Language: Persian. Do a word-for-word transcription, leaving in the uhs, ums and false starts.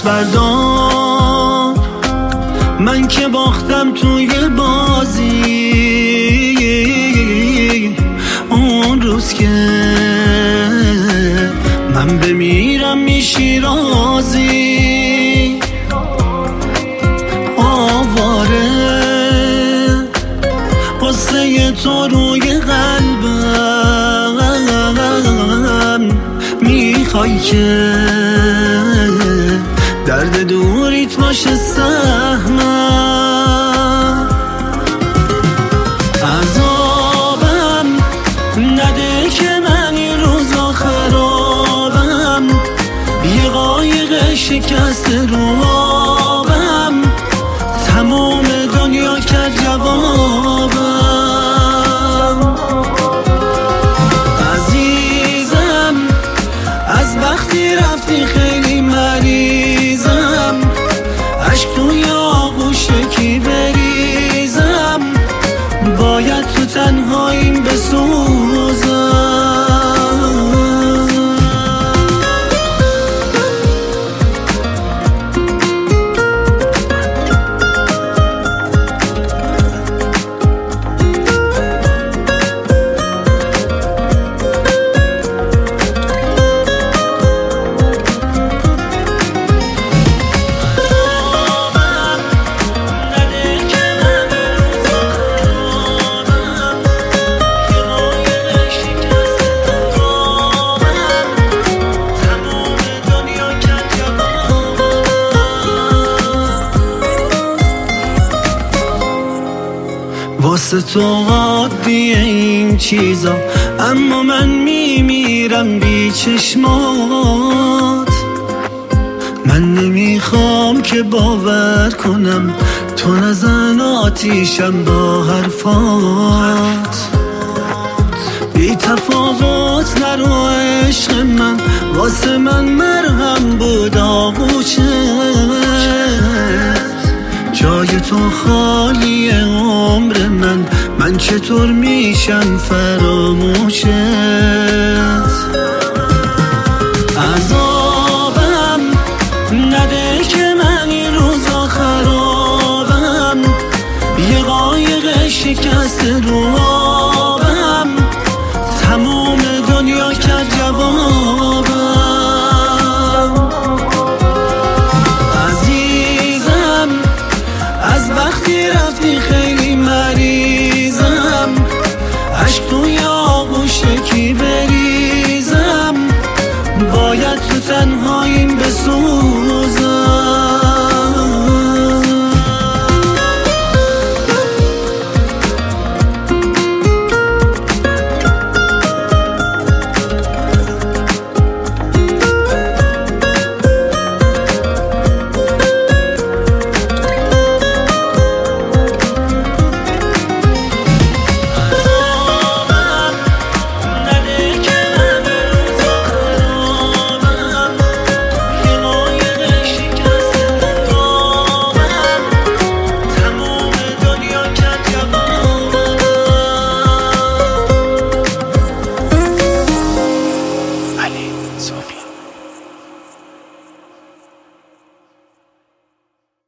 دست بردار، من که باختم توی بازی. اون روز که من بمیرم میشی رازی. آواره قصه تو روی قلبم، میخوای که درد دوریت باشه سهمم. عذابم نده که من این روزا خرابم، یه قایق شکست رو آبم، تمام دنیا کرد جوابم. عزیزم از وقتی رفتی خیلی مریضم، عشق توی آغوش کی بریزم، باید تو تنهاییم بسوزم. واسه تو عادیه این چیزا، اما من میمیرم بی چشمات. من نمیخوام که باور کنم تو نزن آتیشم با حرفات. بی تفاوت نرو عشق من، واسه من مرهم بود آغوشت. جای تو خالی عمر من، من چطور میشم فراموشت. عذابم نده که من این روزا خرابم، یه قایق شکست رو